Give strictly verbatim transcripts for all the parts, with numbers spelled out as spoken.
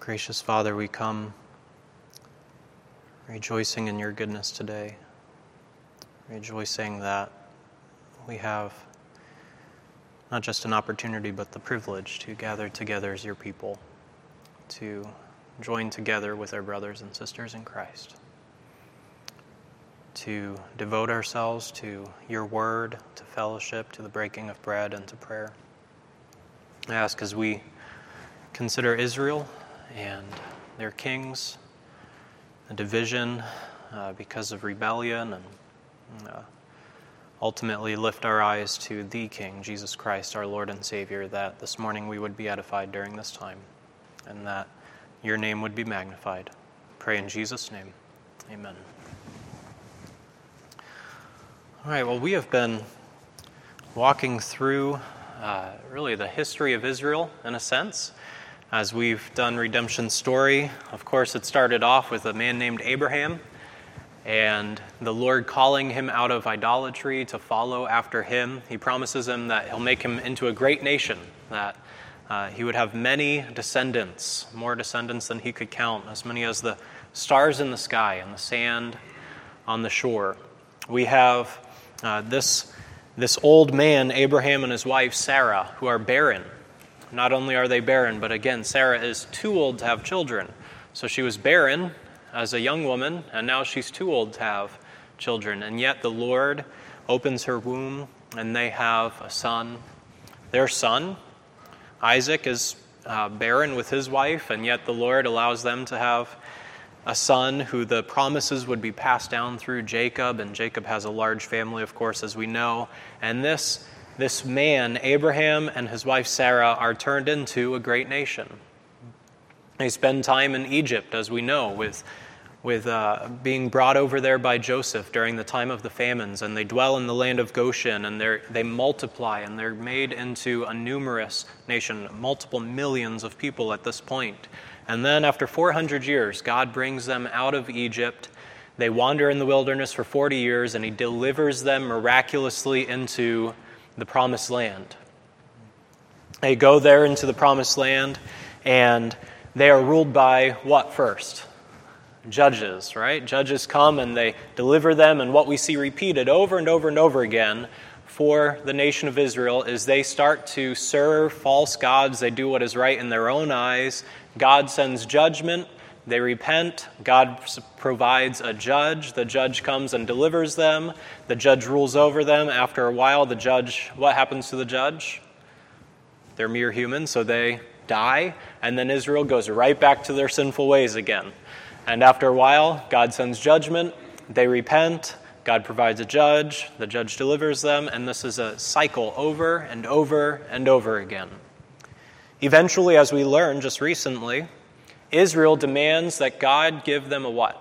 Gracious Father, we come rejoicing in your goodness today, rejoicing that we have not just an opportunity but the privilege to gather together as your people, to join together with our brothers and sisters in Christ, to devote ourselves to your word, to fellowship, to the breaking of bread, and to prayer. I ask as we consider Israel and their kings, the division uh, because of rebellion, and uh, ultimately lift our eyes to the King, Jesus Christ, our Lord and Savior, that this morning we would be edified during this time, and that your name would be magnified. Pray in Jesus' name. Amen. All right, well, we have been walking through uh, really the history of Israel, in a sense, as we've done Redemption's story. Of course, it started off with a man named Abraham, and the Lord calling him out of idolatry to follow after him. He promises him that he'll make him into a great nation, that uh, he would have many descendants, more descendants than he could count, as many as the stars in the sky and the sand on the shore. We have uh, this, this old man, Abraham, and his wife, Sarah, who are barren. Not only are they barren, but again, Sarah is too old to have children. So she was barren as a young woman, and now she's too old to have children. And yet the Lord opens her womb, and they have a son. Their son, Isaac, is uh, barren with his wife, and yet the Lord allows them to have a son who the promises would be passed down through Jacob, and Jacob has a large family, of course, as we know. And this This man, Abraham, and his wife Sarah are turned into a great nation. They spend time in Egypt, as we know, with, with uh, being brought over there by Joseph during the time of the famines, and they dwell in the land of Goshen, and they they multiply, and they're made into a numerous nation, multiple millions of people at this point. And then after four hundred years, God brings them out of Egypt. They wander in the wilderness for forty years, and he delivers them miraculously into the promised land. They go there into the promised land, and they are ruled by what first? Judges, right? Judges come and they deliver them, and what we see repeated over and over and over again for the nation of Israel is they start to serve false gods. They do what is right in their own eyes. God sends judgment. They repent. God provides a judge. The judge comes and delivers them. The judge rules over them. After a while, the judge, what happens to the judge? They're mere humans, so they die. And then Israel goes right back to their sinful ways again. And after a while, God sends judgment. They repent. God provides a judge. The judge delivers them. And this is a cycle over and over and over again. Eventually, as we learned just recently, Israel demands that God give them a what?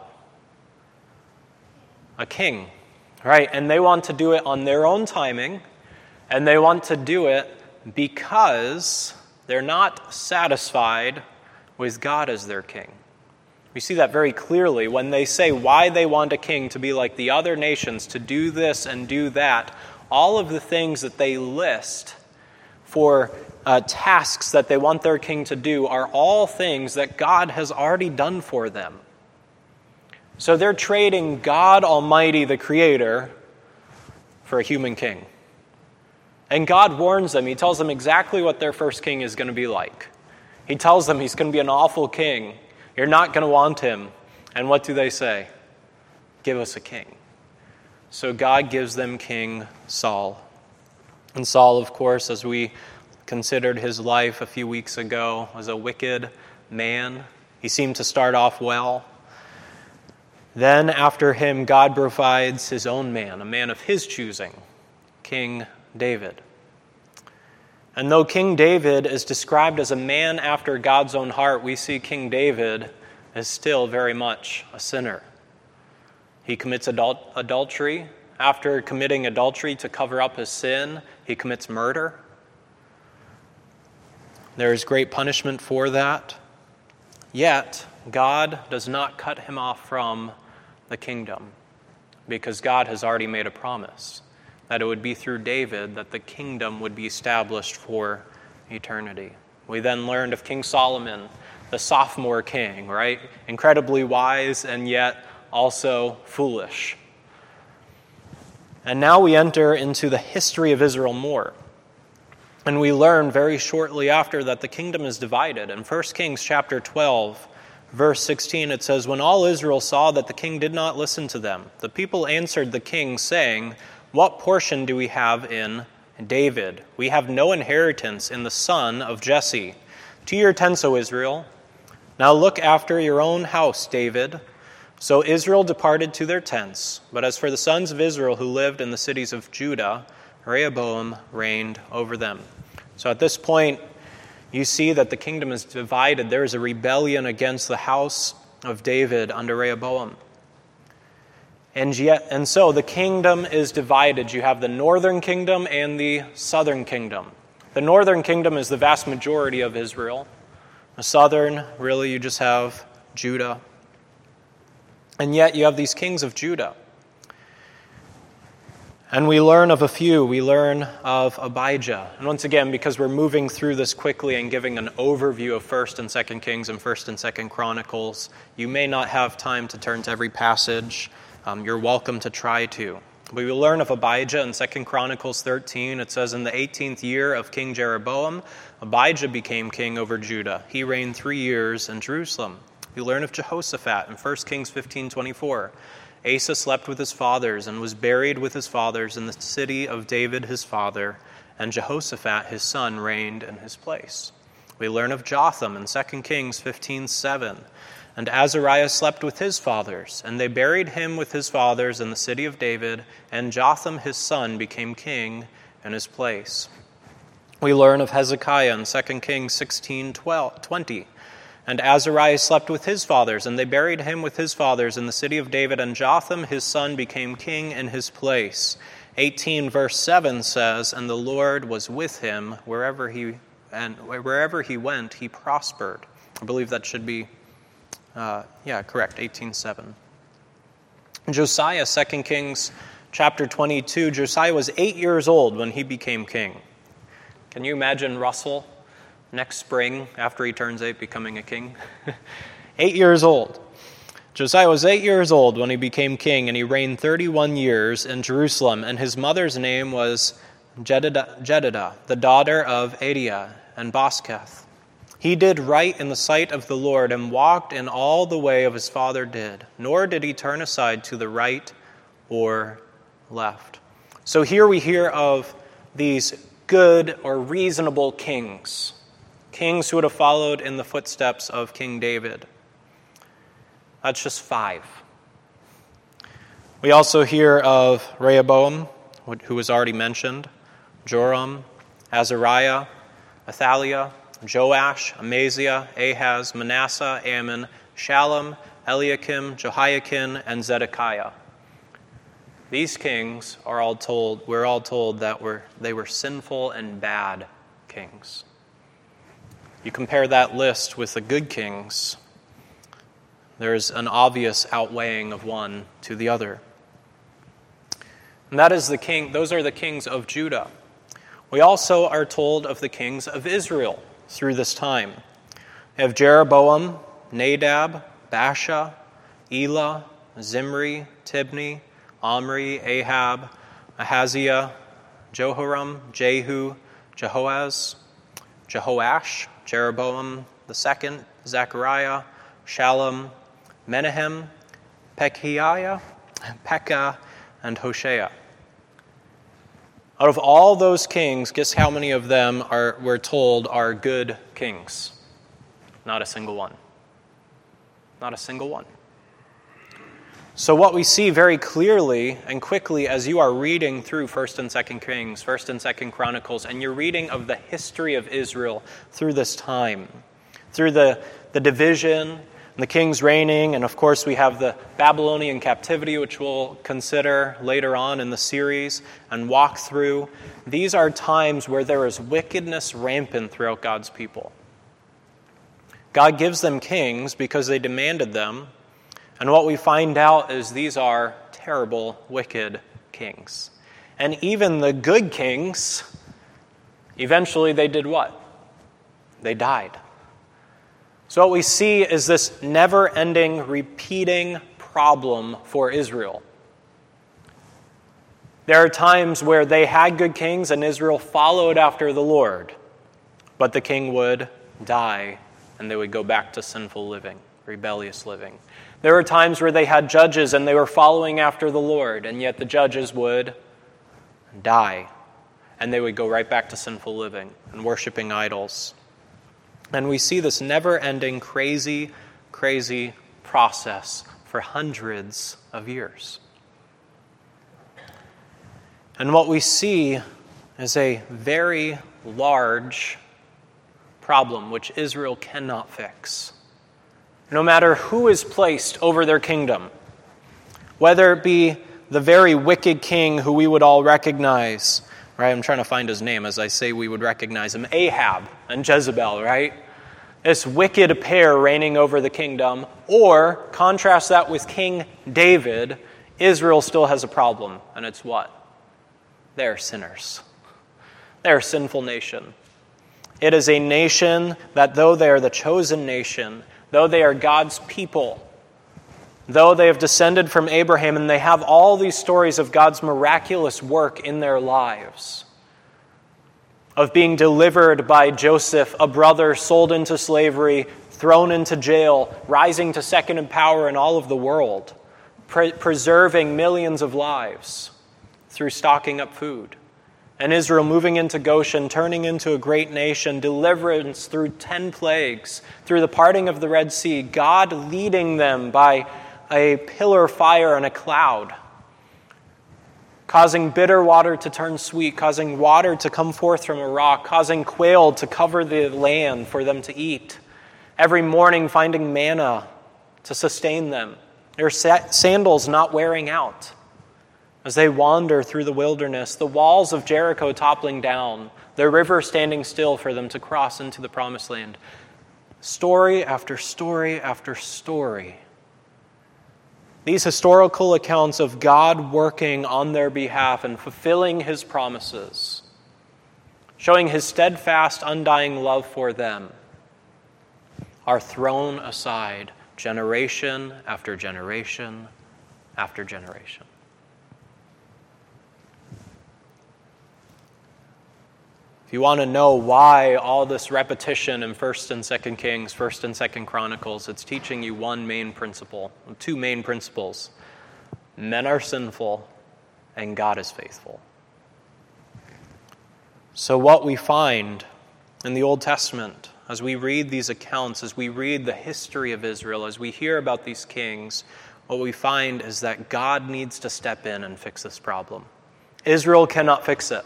A king, right? And they want to do it on their own timing, and they want to do it because they're not satisfied with God as their king. We see that very clearly when they say why they want a king to be like the other nations, to do this and do that. All of the things that they list for Uh, tasks that they want their king to do are all things that God has already done for them. So they're trading God Almighty, the Creator, for a human king. And God warns them. He tells them exactly what their first king is going to be like. He tells them he's going to be an awful king. You're not going to want him. And what do they say? Give us a king. So God gives them King Saul. And Saul, of course, as we considered his life a few weeks ago, was a wicked man. He seemed to start off well. Then after him, God provides his own man, a man of his choosing, King David. And though King David is described as a man after God's own heart, we see King David is still very much a sinner. He commits adul- adultery. After committing adultery to cover up his sin, he commits murder. There is great punishment for that. Yet, God does not cut him off from the kingdom, because God has already made a promise that it would be through David that the kingdom would be established for eternity. We then learned of King Solomon, the sophomore king, right? Incredibly wise and yet also foolish. And now we enter into the history of Israel more. And we learn very shortly after that the kingdom is divided. In First Kings chapter twelve, verse sixteen, it says, "When all Israel saw that the king did not listen to them, the people answered the king, saying, 'What portion do we have in David? We have no inheritance in the son of Jesse. To your tents, O Israel. Now look after your own house, David.' So Israel departed to their tents. But as for the sons of Israel who lived in the cities of Judah, Rehoboam reigned over them." So at this point, you see that the kingdom is divided. There is a rebellion against the house of David under Rehoboam. And yet, and so the kingdom is divided. You have the northern kingdom and the southern kingdom. The northern kingdom is the vast majority of Israel. The southern, really, you just have Judah. And yet you have these kings of Judah. And we learn of a few. We learn of Abijah. And once again, because we're moving through this quickly and giving an overview of First and Second Kings and First and Second Chronicles, you may not have time to turn to every passage. Um, you're welcome to try to. We will learn of Abijah in Second Chronicles thirteen. It says, "In the eighteenth year of King Jeroboam, Abijah became king over Judah. He reigned three years in Jerusalem." We learn of Jehoshaphat in First Kings fifteen twenty-four. "Asa slept with his fathers and was buried with his fathers in the city of David his father, and Jehoshaphat his son reigned in his place." We learn of Jotham in Second Kings fifteen seven. "And Azariah slept with his fathers, and they buried him with his fathers in the city of David, and Jotham his son became king in his place." We learn of Hezekiah in Second Kings sixteen twenty. "And Azariah slept with his fathers, and they buried him with his fathers in the city of David, and Jotham his son became king in his place." eighteen verse seven says, "And the Lord was with him wherever he and wherever he went, he prospered." I believe that should be Uh, yeah, correct, eighteen seven. Josiah, Second Kings chapter twenty-two, Josiah was eight years old when he became king. Can you imagine Russell next spring, after he turns eight, becoming a king? Eight years old. Josiah was eight years old when he became king, and he reigned thirty-one years in Jerusalem, and his mother's name was Jedidah, Jedidah the daughter of Adiah and Bosketh. He did right in the sight of the Lord and walked in all the way of his father did, nor did he turn aside to the right or left. So here we hear of these good or reasonable kings, kings who would have followed in the footsteps of King David. That's just five. We also hear of Rehoboam, who was already mentioned, Joram, Azariah, Athaliah, Joash, Amaziah, Ahaz, Manasseh, Ammon, Shallum, Eliakim, Jehoiakim, and Zedekiah. These kings are all told, we're all told that were, they were sinful and bad kings. You compare that list with the good kings, there's an obvious outweighing of one to the other. And that is the king, those are the kings of Judah. We also are told of the kings of Israel through this time. We have Jeroboam, Nadab, Baasha, Elah, Zimri, Tibni, Omri, Ahab, Ahaziah, Jehoram, Jehu, Jehoaz, Jehoash, Jeroboam the second, Zechariah, Shallum, Menahem, Pekiah, Pekah, and Hoshea. Out of all those kings, guess how many of them are, we're told, are good kings? Not a single one. Not a single one. So what we see very clearly and quickly as you are reading through First and Second Kings, First and Second Chronicles, and you're reading of the history of Israel through this time, through the, the division, the kings reigning, and of course we have the Babylonian captivity, which we'll consider later on in the series and walk through. These are times where there is wickedness rampant throughout God's people. God gives them kings because they demanded them, and what we find out is these are terrible, wicked kings. And even the good kings, eventually they did what? They died. So what we see is this never-ending, repeating problem for Israel. There are times where they had good kings and Israel followed after the Lord, but the king would die and they would go back to sinful living, rebellious living. There were times where they had judges and they were following after the Lord, and yet the judges would die and they would go right back to sinful living and worshiping idols. And we see this never-ending, crazy, crazy process for hundreds of years. And what we see is a very large problem which Israel cannot fix. No matter who is placed over their kingdom, whether it be the very wicked king who we would all recognize, right? I'm trying to find his name as I say we would recognize him, Ahab and Jezebel, right? This wicked pair reigning over the kingdom, or contrast that with King David, Israel still has a problem, and it's what? They're sinners. They're a sinful nation. It is a nation that though they are the chosen nation, though they are God's people, though they have descended from Abraham and they have all these stories of God's miraculous work in their lives, of being delivered by Joseph, a brother sold into slavery, thrown into jail, rising to second in power in all of the world, pre- preserving millions of lives through stocking up food. And Israel moving into Goshen, turning into a great nation, deliverance through ten plagues, through the parting of the Red Sea, God leading them by a pillar of fire and a cloud, causing bitter water to turn sweet, causing water to come forth from a rock, causing quail to cover the land for them to eat, every morning finding manna to sustain them, their sandals not wearing out as they wander through the wilderness, the walls of Jericho toppling down, the river standing still for them to cross into the promised land. Story after story after story. These historical accounts of God working on their behalf and fulfilling his promises, showing his steadfast, undying love for them, are thrown aside generation after generation after generation. If you want to know why all this repetition in First and Second Kings, First and Second Chronicles, it's teaching you one main principle, two main principles. Men are sinful and God is faithful. So what we find in the Old Testament, as we read these accounts, as we read the history of Israel, as we hear about these kings, what we find is that God needs to step in and fix this problem. Israel cannot fix it.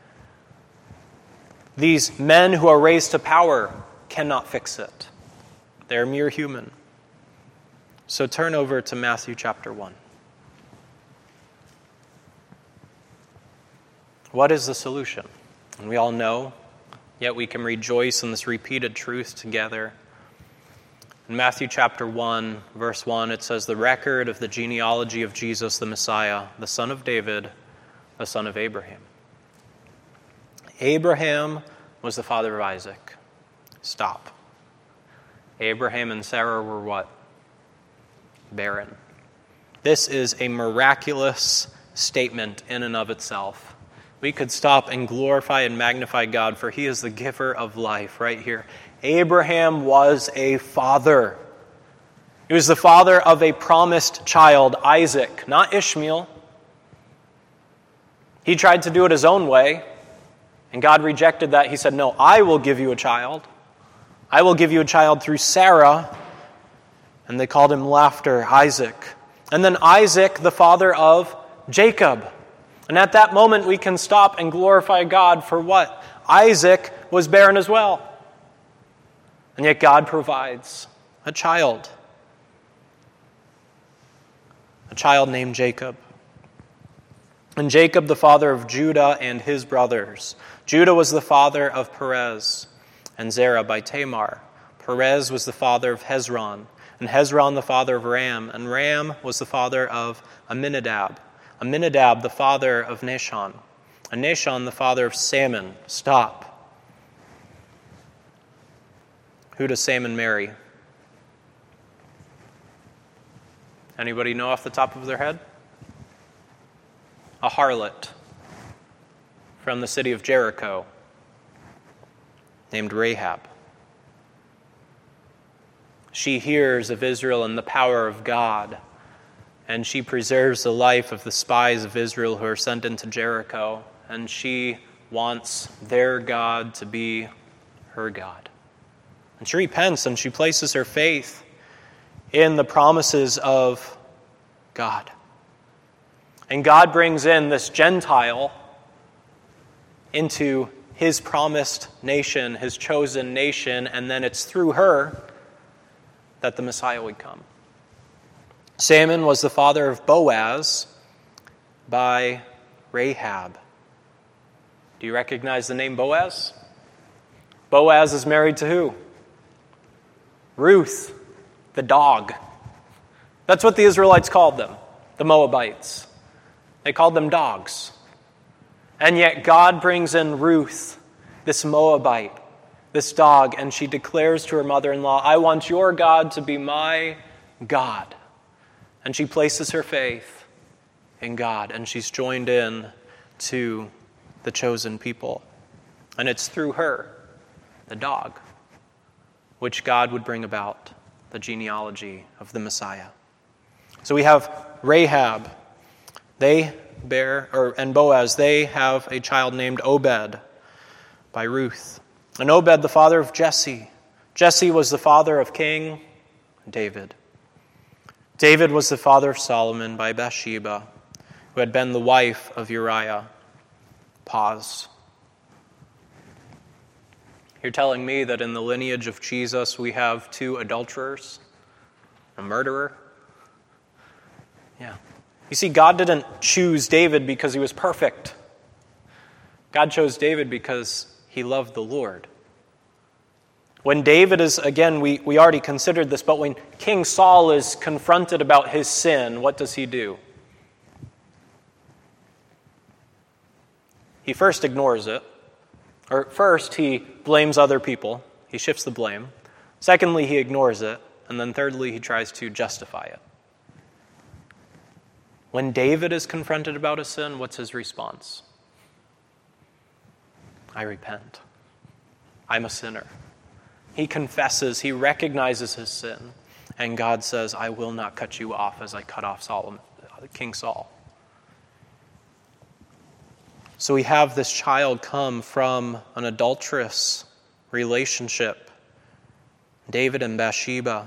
These men who are raised to power cannot fix it. They're mere human. So turn over to Matthew chapter one. What is the solution? And we all know, yet we can rejoice in this repeated truth together. In Matthew chapter one, verse one, it says, "The record of the genealogy of Jesus the Messiah, the son of David, the son of Abraham." Abraham was the father of Isaac. Stop. Abraham and Sarah were what? Barren. This is a miraculous statement in and of itself. We could stop and glorify and magnify God, for he is the giver of life right here. Abraham was a father. He was the father of a promised child, Isaac, not Ishmael. He tried to do it his own way, and God rejected that. He said, "No, I will give you a child. I will give you a child through Sarah." And they called him laughter, Isaac. And then Isaac, the father of Jacob. And at that moment, we can stop and glorify God for what? Isaac was barren as well. And yet God provides a child. A child named Jacob. And Jacob, the father of Judah and his brothers. Judah was the father of Perez and Zerah by Tamar. Perez was the father of Hezron, and Hezron the father of Ram, and Ram was the father of Amminadab. Amminadab the father of Nahshon, and Nahshon the father of Salmon. Stop. Who does Salmon marry? Anybody know off the top of their head? A harlot from the city of Jericho named Rahab. She hears of Israel and the power of God, and she preserves the life of the spies of Israel who are sent into Jericho, and she wants their God to be her God. And she repents and she places her faith in the promises of God. And God brings in this Gentile into his promised nation, his chosen nation, and then it's through her that the Messiah would come. Salmon was the father of Boaz by Rahab. Do you recognize the name Boaz? Boaz is married to who? Ruth, the dog. That's what the Israelites called them, the Moabites. They called them dogs. And yet God brings in Ruth, this Moabite, this dog, and she declares to her mother-in-law, I want your God to be my God. And she places her faith in God, and she's joined in to the chosen people. And it's through her, the dog, which God would bring about the genealogy of the Messiah. So we have Rahab. They bear, or and Boaz, they have a child named Obed by Ruth. And Obed, the father of Jesse. Jesse was the father of King David. David was the father of Solomon by Bathsheba, who had been the wife of Uriah. Pause. You're telling me that in the lineage of Jesus we have two adulterers, a murderer? Yeah. You see, God didn't choose David because he was perfect. God chose David because he loved the Lord. When David is, again, we, we already considered this, but when King Saul is confronted about his sin, what does he do? He first ignores it. Or first, he blames other people. He shifts the blame. Secondly, he ignores it. And then thirdly, he tries to justify it. When David is confronted about his sin, what's his response? I repent. I'm a sinner. He confesses, he recognizes his sin, and God says, I will not cut you off as I cut off Solomon, King Saul. So we have this child come from an adulterous relationship, David and Bathsheba.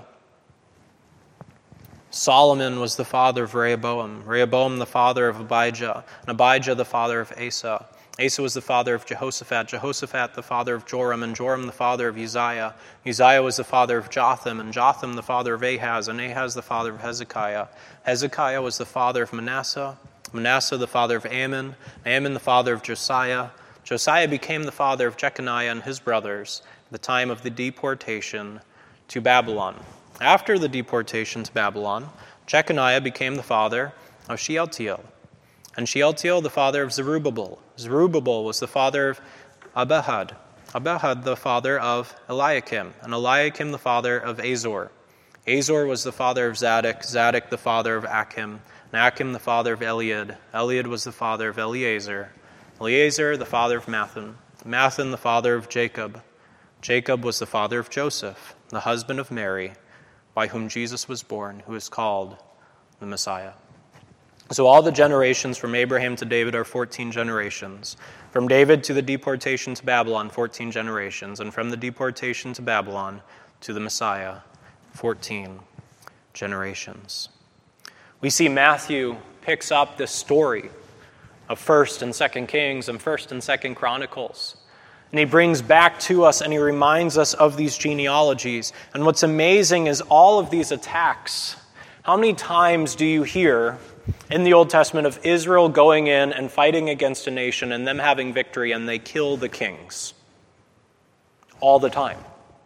Solomon was the father of Rehoboam, Rehoboam the father of Abijah, and Abijah the father of Asa. Asa was the father of Jehoshaphat, Jehoshaphat the father of Joram, and Joram the father of Uzziah. Uzziah was the father of Jotham, and Jotham the father of Ahaz, and Ahaz the father of Hezekiah. Hezekiah was the father of Manasseh, Manasseh the father of Ammon, Ammon the father of Josiah. Josiah became the father of Jeconiah and his brothers at the time of the deportation to Babylon. After the deportation to Babylon, Jeconiah became the father of Shealtiel, and Shealtiel the father of Zerubbabel. Zerubbabel was the father of Abihud, Abihud the father of Eliakim, and Eliakim the father of Azor. Azor was the father of Zadok, Zadok the father of Achim, and Achim the father of Eliad. Eliad was the father of Eleazar, Eleazar the father of Mathan, Mathan the father of Jacob. Jacob was the father of Joseph, the husband of Mary, by whom Jesus was born, who is called the Messiah. So all the generations from Abraham to David are fourteen generations. From David to the deportation to Babylon, fourteen generations. And from the deportation to Babylon to the Messiah, fourteen generations. We see Matthew picks up this story of First and Second Kings and First and Second Chronicles. And he brings back to us and he reminds us of these genealogies. And what's amazing is all of these attacks. How many times do you hear in the Old Testament of Israel going in and fighting against a nation and them having victory and they kill the kings? All the time.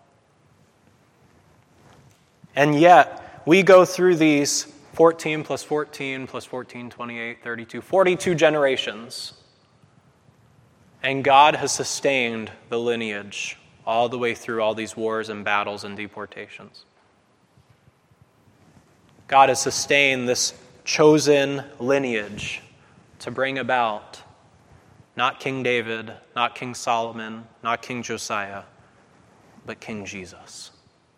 And yet, we go through these fourteen plus fourteen plus fourteen, twenty-eight, thirty-two, forty-two generations. And God has sustained the lineage all the way through all these wars and battles and deportations. God has sustained this chosen lineage to bring about not King David, not King Solomon, not King Josiah, but King Jesus.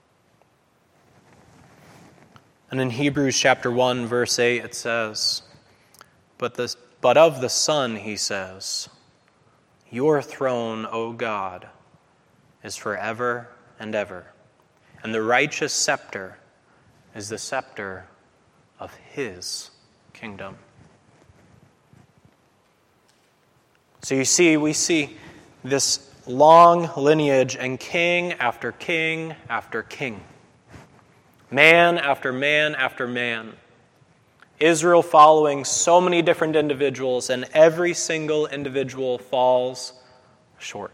And in Hebrews chapter one, verse eight, it says, But, the, but of the Son, he says, Your throne, O God, is forever and ever, and the righteous scepter is the scepter of his kingdom. So you see, we see this long lineage and king after king after king. Man after man after man. Israel following so many different individuals, and every single individual falls short.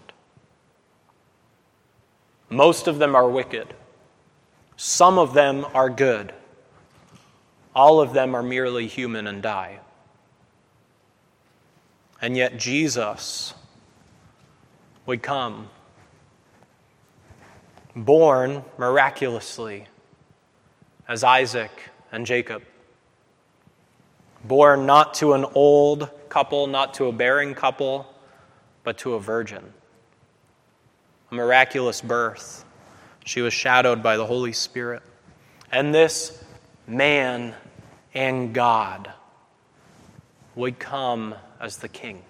Most of them are wicked. Some of them are good. All of them are merely human and die. And yet Jesus would come, born miraculously as Isaac and Jacob, born not to an old couple, not to a barren couple, but to a virgin. A miraculous birth. She was shadowed by the Holy Spirit. And this man and God would come as the king.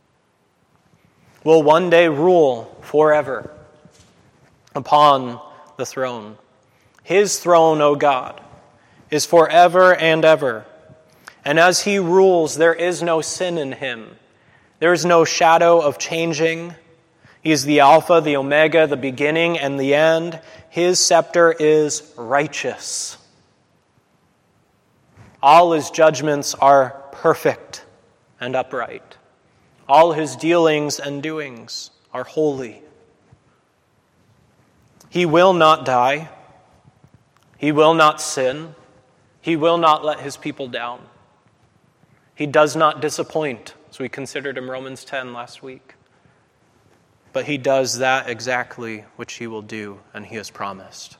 Will one day rule forever upon the throne. His throne, O God, is forever and ever. And as he rules, there is no sin in him. There is no shadow of changing. He is the Alpha, the Omega, the beginning and the end. His scepter is righteous. All his judgments are perfect and upright. All his dealings and doings are holy. He will not die. He will not sin. He will not let his people down. He does not disappoint, as we considered in Romans ten last week. But he does that exactly which he will do, and he has promised.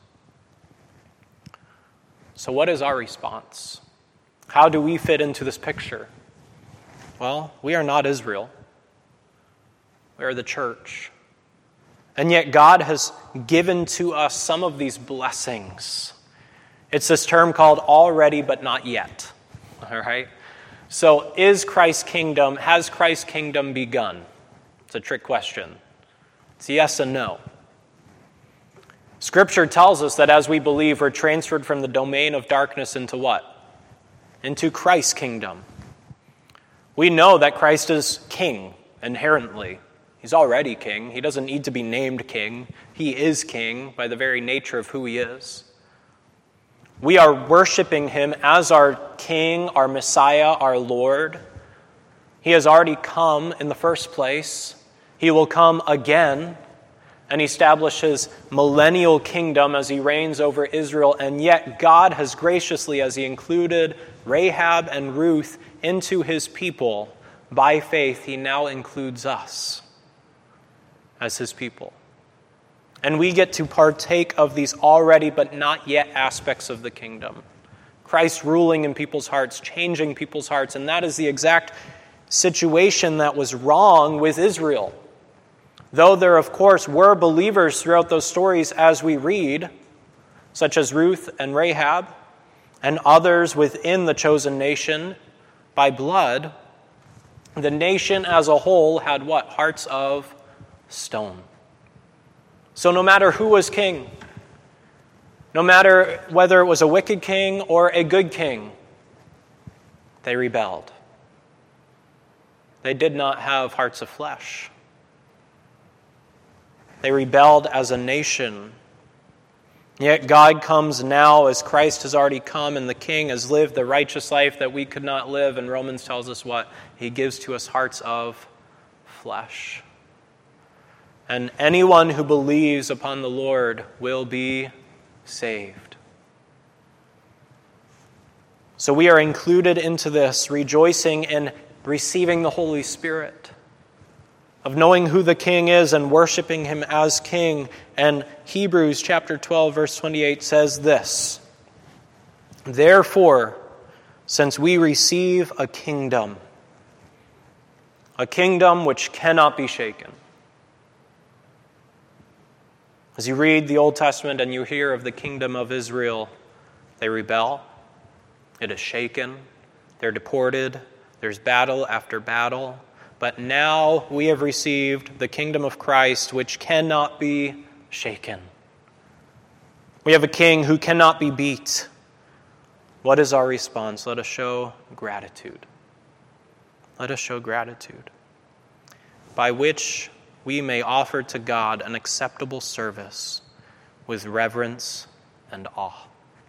So what is our response? How do we fit into this picture? Well, we are not Israel. We are the church. And yet God has given to us some of these blessings. It's this term called already but not yet. All right? So is Christ's kingdom, has Christ's kingdom begun? It's a trick question. It's yes and no. Scripture tells us that as we believe, we're transferred from the domain of darkness into what? Into Christ's kingdom. We know that Christ is king inherently. He's already king. He doesn't need to be named king. He is king by the very nature of who he is. We are worshiping him as our king, our Messiah, our Lord. He has already come in the first place. He will come again and establish his millennial kingdom as he reigns over Israel. And yet God has graciously, as he included Rahab and Ruth into his people, by faith, he now includes us as his people. And we get to partake of these already but not yet aspects of the kingdom. Christ ruling in people's hearts, changing people's hearts. And that is the exact situation that was wrong with Israel. Though there, of course, were believers throughout those stories as we read, such as Ruth and Rahab, and others within the chosen nation by blood, the nation as a whole had what? Hearts of stone. So no matter who was king, no matter whether it was a wicked king or a good king, they rebelled. They did not have hearts of flesh. They rebelled as a nation. Yet God comes now as Christ has already come and the King has lived the righteous life that we could not live. And Romans tells us what? He gives to us hearts of flesh. And anyone who believes upon the Lord will be saved. So we are included into this, rejoicing in receiving the Holy Spirit, of knowing who the King is and worshiping him as King. And Hebrews chapter twelve, verse twenty-eight says this: Therefore, since we receive a kingdom, a kingdom which cannot be shaken. As you read the Old Testament and you hear of the kingdom of Israel, they rebel, it is shaken, they're deported, there's battle after battle. But now we have received the kingdom of Christ, which cannot be shaken. We have a king who cannot be beat. What is our response? Let us show gratitude. Let us show gratitude, by which we may offer to God an acceptable service with reverence and awe.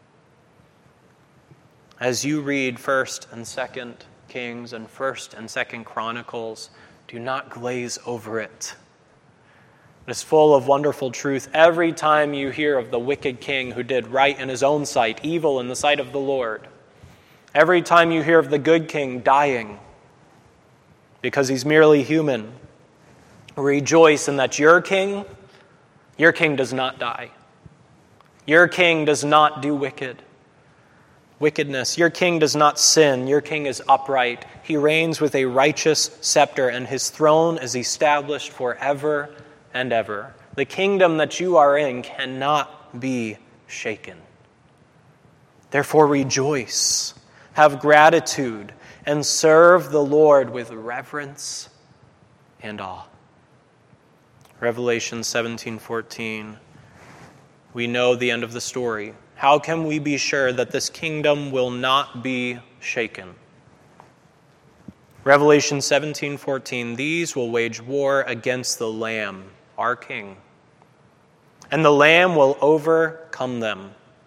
As you read First and Second Kings and First and Second Chronicles, do not glaze over it. It is full of wonderful truth. Every time you hear of the wicked king who did right in his own sight, evil in the sight of the Lord, every time you hear of the good king dying because he's merely human, rejoice in that your king, your king does not die. Your king does not do wicked. Wickedness. Your king does not sin. Your king is upright. He reigns with a righteous scepter, and his throne is established forever and ever. The kingdom that you are in cannot be shaken. Therefore rejoice, have gratitude, and serve the Lord with reverence and awe. Revelation seventeen fourteen. We know the end of the story. How can we be sure that this kingdom will not be shaken? Revelation seventeen fourteen. These will wage war against the Lamb, our King, and the Lamb will overcome them.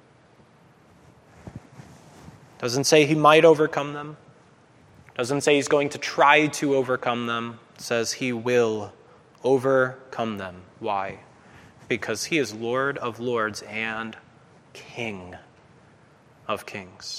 Doesn't say he might overcome them. Doesn't say he's going to try to overcome them. It says he will overcome them. Why? Because he is Lord of lords and King of kings.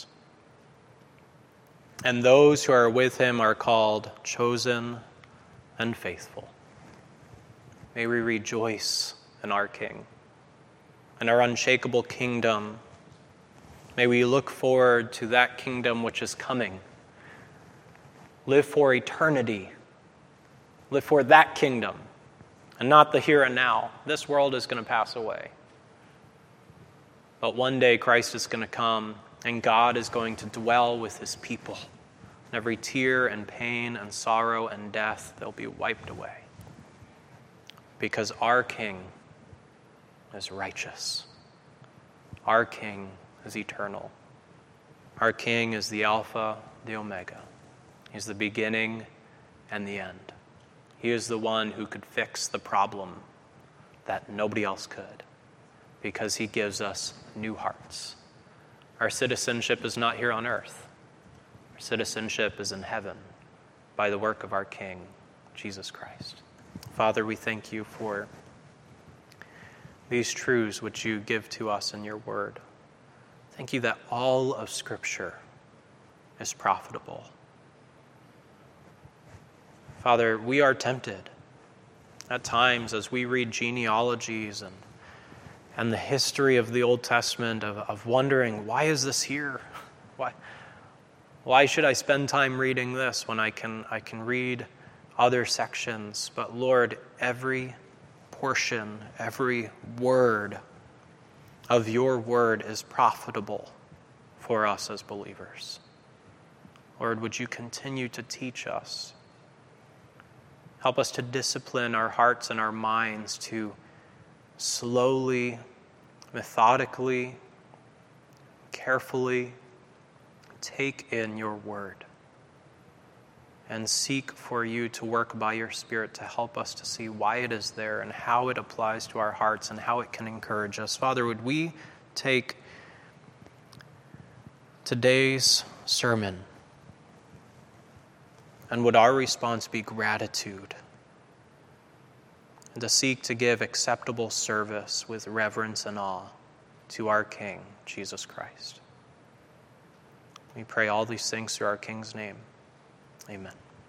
And those who are with him are called chosen and faithful. May we rejoice in our King, in our unshakable kingdom. May we look forward to that kingdom which is coming. Live for eternity. Live for that kingdom, and not the here and now. This world is going to pass away. But one day Christ is going to come, and God is going to dwell with his people. And every tear and pain and sorrow and death, they'll be wiped away. Because our King is righteous. Our King is eternal. Our King is the Alpha, the Omega. He's the beginning and the end. He is the one who could fix the problem that nobody else could, because he gives us new hearts. Our citizenship is not here on earth. Our citizenship is in heaven by the work of our King, Jesus Christ. Father, we thank you for these truths which you give to us in your word. Thank you that all of Scripture is profitable. Father, we are tempted at times as we read genealogies and and the history of the Old Testament of, of wondering, why is this here? Why, why should I spend time reading this when I can I can read other sections? But Lord, every portion, every word of your word is profitable for us as believers. Lord, would you continue to teach us? Help us to discipline our hearts and our minds to slowly, methodically, carefully take in your word and seek for you to work by your Spirit to help us to see why it is there and how it applies to our hearts and how it can encourage us. Father, would we take today's sermon and would our response be gratitude and to seek to give acceptable service with reverence and awe to our King, Jesus Christ. We pray all these things through our King's name. Amen.